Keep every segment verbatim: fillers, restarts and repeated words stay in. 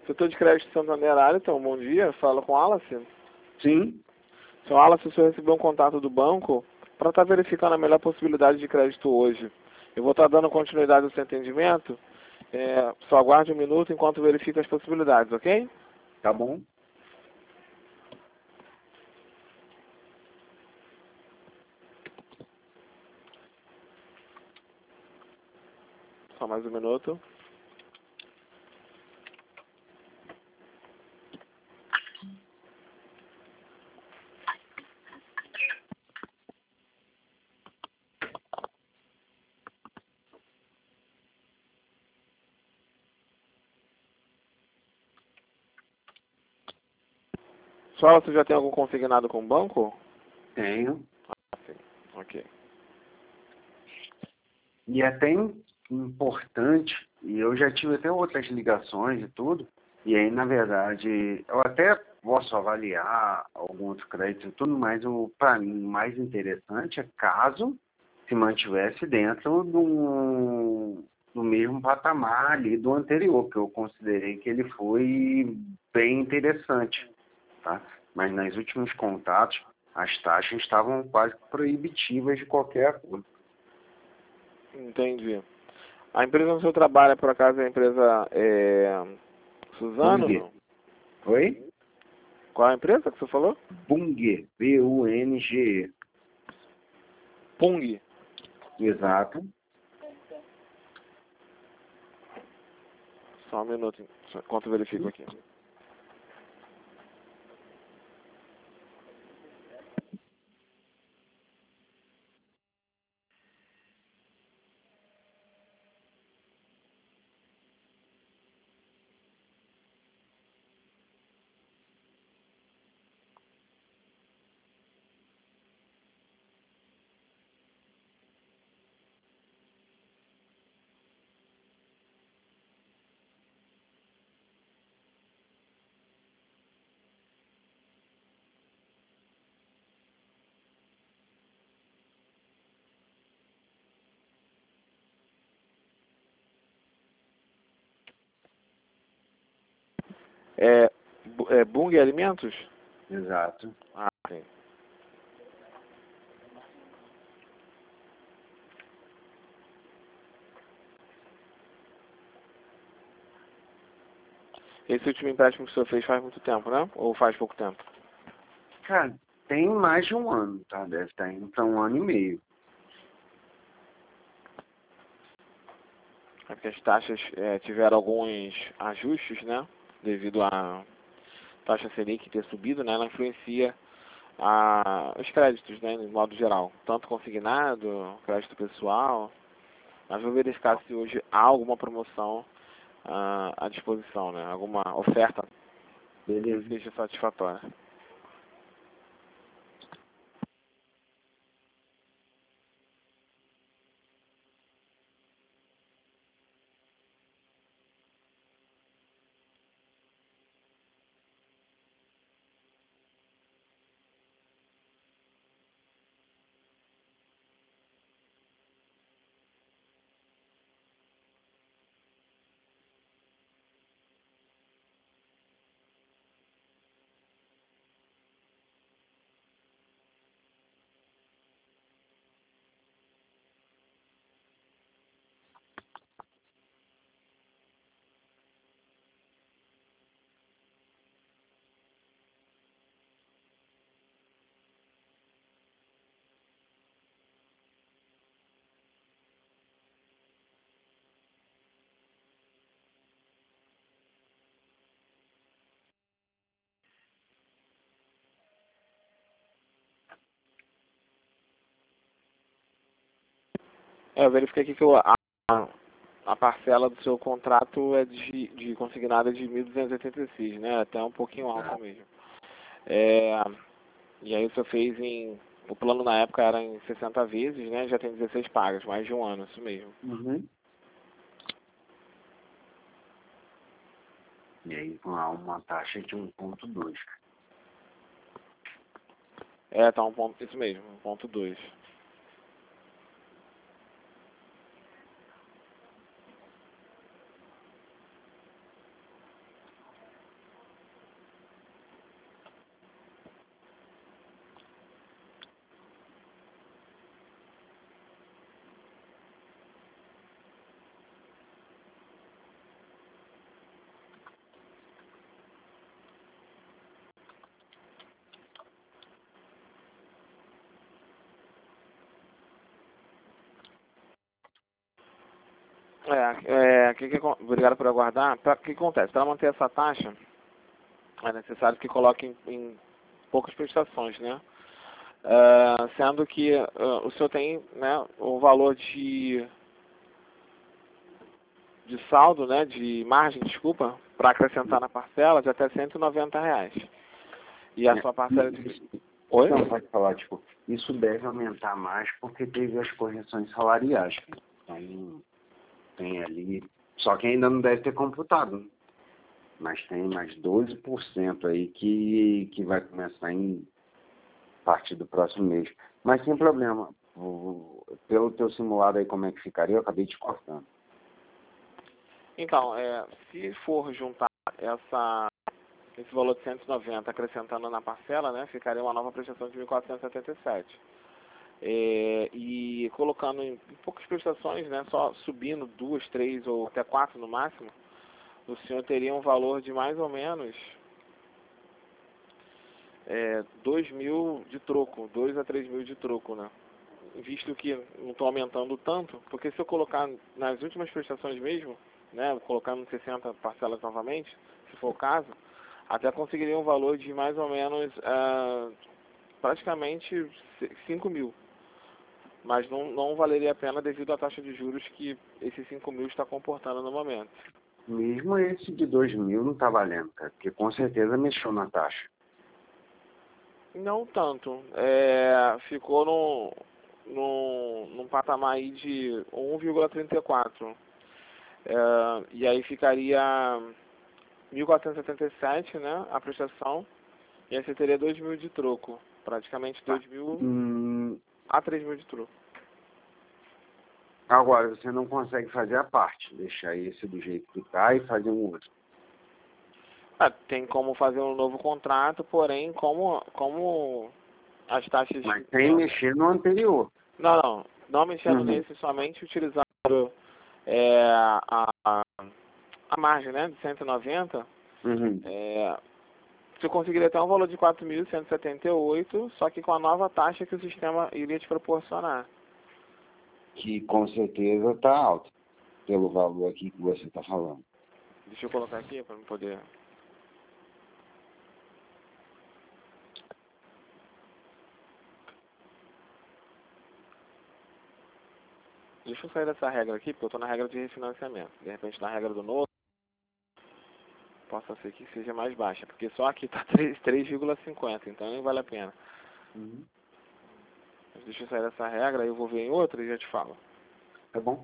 Setor de crédito Santander Aliton, bom dia. Fala com o Wallace. Sim. Seu Wallace, o senhor recebeu um contato do banco para estar verificando a melhor possibilidade de crédito hoje. Eu vou estar dando continuidade ao seu atendimento. É, só aguarde um minuto enquanto verifica as possibilidades, ok? Tá bom. Só mais um minuto. Seu Wallace, você já tem algum consignado com o banco? Tenho. Ah, sim. Ok. E é até importante, e eu já tive até outras ligações e tudo, e aí, na verdade, eu até posso avaliar algum outro crédito e tudo, mas para mim o mais interessante é caso se mantivesse dentro do, do mesmo patamar ali do anterior, que eu considerei que ele foi bem interessante, tá? Mas nos últimos contatos, as taxas estavam quase proibitivas de qualquer acordo. Entendi. A empresa onde o senhor trabalha, por acaso, é a empresa é, Suzano? Bunge. Não? Oi? Qual é a empresa que você falou? Bunge. B U N G E. Pung. Exato. Só um minuto, enquanto eu verifico aqui. É, Bu- é Bung Alimentos? Exato. Ah, sim. Esse último empréstimo que o senhor fez faz muito tempo, né? Ou faz pouco tempo? Cara, tem mais de um ano, tá? Deve estar indo para um ano e meio. É porque as taxas é, tiveram alguns ajustes, né? Devido à taxa Selic ter subido, né? Ela influencia a, os créditos, né? De modo geral. Tanto consignado, crédito pessoal. Mas vou verificar se hoje há alguma promoção ah, à disposição, né? Alguma oferta que Beleza. seja satisfatória. É, eu verifiquei aqui que o- a, a parcela do seu contrato é de, de consignada de mil duzentos e oitenta e seis, né? Até um pouquinho alta mesmo. É, e aí o senhor fez em... O plano na época era em sessenta vezes, né? Já tem dezesseis pagas, mais de um ano, isso mesmo. Uhum. E aí, com a- uma taxa de um ponto dois. É, tá um ponto, isso mesmo, um ponto dois. É, é que, que, obrigado por aguardar. O que acontece? Para manter essa taxa, é necessário que coloque em, em poucas prestações, né? Uh, sendo que uh, o senhor tem, né, o valor de, de saldo, né, de margem, desculpa, para acrescentar na parcela de até cento e noventa reais. E a É, sua parcela de... isso, Oi? não, pode falar, tipo, isso deve aumentar mais porque teve as correções salariais. Então, tem ali, só que ainda não deve ter computado, mas tem mais doze por cento aí que, que vai começar em partir do próximo mês. Mas sem problema, o, pelo teu simulado aí como é que ficaria, eu acabei te cortando. Então, é, se for juntar essa, esse valor de cento e noventa acrescentando na parcela, né, ficaria uma nova prestação de mil quatrocentos e setenta e sete. É, e colocando em poucas prestações, né, só subindo duas, três ou até quatro no máximo, o senhor teria um valor de mais ou menos é, dois mil de troco, dois a três mil de troco, né? Visto que não estou aumentando tanto, porque se eu colocar nas últimas prestações mesmo, né, colocando sessenta parcelas novamente, se for o caso, até conseguiria um valor de mais ou menos uh, praticamente cinco mil. Mas não, não valeria a pena devido à taxa de juros que esses cinco mil está comportando no momento. Mesmo esse de dois mil não está valendo, cara, porque com certeza mexeu na taxa. Não tanto. É, ficou num, num, num patamar aí de um vírgula trinta e quatro. É, e aí ficaria mil quatrocentos e setenta e sete, né, a prestação, e aí você teria dois mil de troco. Praticamente Tá. dois mil Hum, a três mil de troco. agora, você não consegue fazer a parte, deixar esse do jeito que está e fazer um outro. Ah, tem como fazer um novo contrato, porém, como, como as taxas... Mas sem mexer no anterior. Não, não. Não mexendo Uhum. nesse, somente utilizando é, a, a, a margem, né, de cento e noventa. Uhum. É, você conseguiria até um valor de quatro mil cento e setenta e oito, só que com a nova taxa que o sistema iria te proporcionar. Que com certeza está alto, pelo valor aqui que você está falando. Deixa eu colocar aqui para não poder... Deixa eu sair dessa regra aqui, porque eu estou na regra de refinanciamento. De repente, na regra do novo, possa ser que seja mais baixa, porque só aqui está três vírgula cinquenta, então nem vale a pena. Uhum. Mas deixa eu sair dessa regra, aí eu vou ver em outra e já te falo. Tá bom?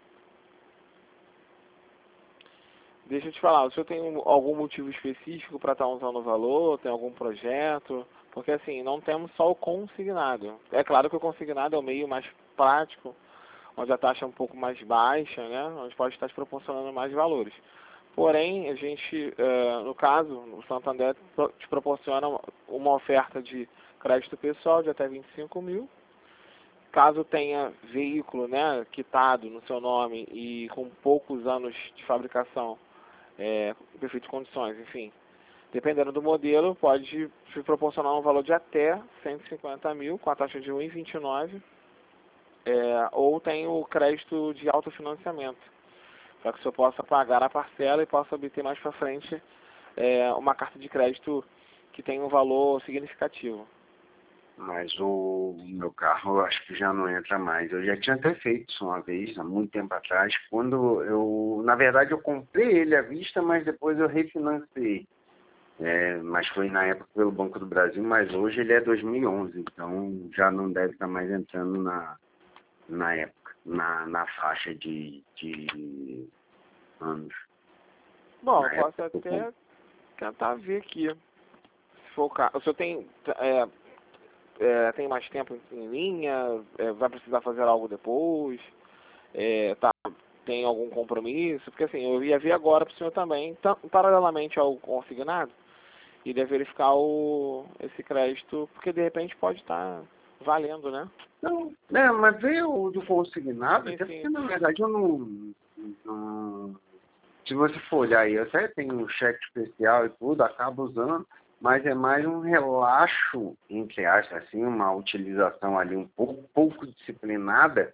Deixa eu te falar, o senhor tem algum motivo específico para estar usando o valor? Tem algum projeto? Porque assim, não temos só o consignado. É claro que o consignado é o meio mais prático, onde a taxa é um pouco mais baixa, né? Onde pode estar te proporcionando mais valores. Porém, a gente, no caso, o Santander te proporciona uma oferta de crédito pessoal de até vinte e cinco mil. Caso tenha veículo, né, quitado no seu nome e com poucos anos de fabricação, é, em perfeitas condições, enfim. Dependendo do modelo, pode te proporcionar um valor de até cento e cinquenta mil, com a taxa de um vírgula vinte e nove. É, ou tem o crédito de autofinanciamento, para que o senhor possa pagar a parcela e possa obter mais para frente é, uma carta de crédito que tenha um valor significativo. Mas o meu carro eu acho que já não entra mais. Eu já tinha até feito isso uma vez, há muito tempo atrás, quando eu, na verdade, eu comprei ele à vista, mas depois eu refinancei. É, mas foi na época pelo Banco do Brasil, mas hoje ele é dois mil e onze, então já não deve estar mais entrando na, na época, na, na faixa de, de anos. Bom, Na eu posso época, até tentar ver aqui, se for o caso. O senhor tem, é, é, tem mais tempo em linha? É, vai precisar fazer algo depois? É, tá, tem algum compromisso? Porque assim, eu ia ver agora para o senhor também, paralelamente ao consignado, iria verificar o, esse crédito, porque de repente pode estar valendo, né? Não, né, mas veio o do consignado, Sim, até sim. porque na verdade eu não, não. Se você for olhar aí, eu até tenho um cheque especial e tudo, acabo usando, mas é mais um relaxo, entre aspas, assim, uma utilização ali um pouco, pouco disciplinada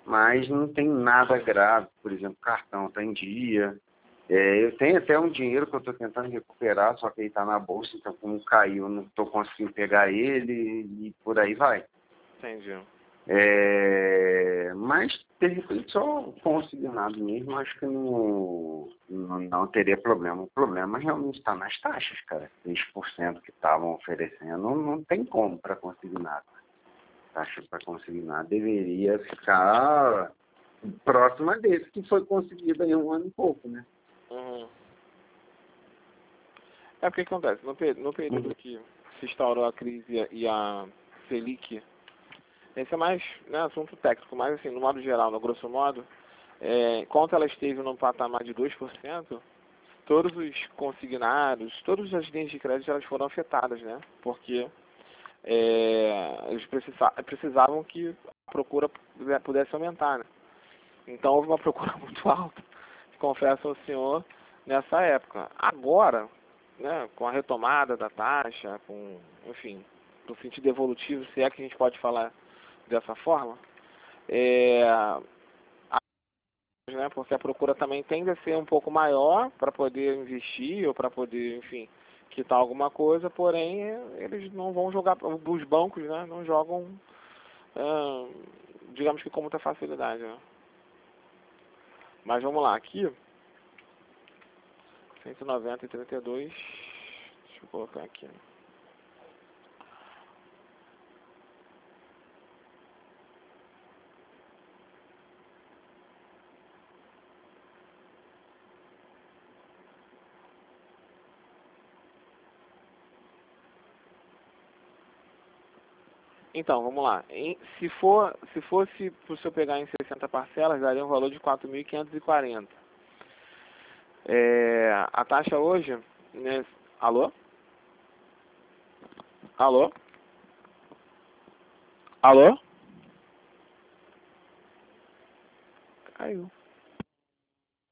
mas não tem nada grave. Por exemplo, o cartão está em dia. É, eu tenho até um dinheiro que eu estou tentando recuperar, só que ele está na bolsa, então como caiu, eu não estou conseguindo pegar ele e por aí vai. Entendi. É, mas, de repente, só consignado mesmo, acho que não, não, não teria problema. O problema realmente está nas taxas, cara. três por cento que estavam oferecendo, não, não tem como para consignado. Taxa para consignado deveria ficar próxima desse que foi conseguido em um ano e pouco, né? Uhum. É porque acontece, no, pe no período Uhum. que se instaurou a crise e a Selic, esse é mais, né, assunto técnico, mas assim, no modo geral, no grosso modo, é, enquanto ela esteve num patamar de dois por cento, todos os consignados, todas as linhas de crédito elas foram afetadas, né? Porque é, eles precisa precisavam que a procura pudesse aumentar, né? Então houve uma procura muito alta, confesso ao senhor, nessa época. Agora, né, com a retomada da taxa, com, enfim, no sentido evolutivo, se é que a gente pode falar dessa forma, é, a- né, porque a procura também tende a ser um pouco maior para poder investir ou para poder, enfim, quitar alguma coisa, porém é, eles não vão jogar, os bancos, né, não jogam, é, digamos que com muita facilidade, né? Mas vamos lá, aqui, cento e noventa e trinta e dois, deixa eu colocar aqui. Então, vamos lá. Em, se for, se fosse para o senhor pegar em sessenta parcelas, daria um valor de quatro mil quinhentos e quarenta. É, a taxa hoje, né? Alô? Alô? Alô? Caiu.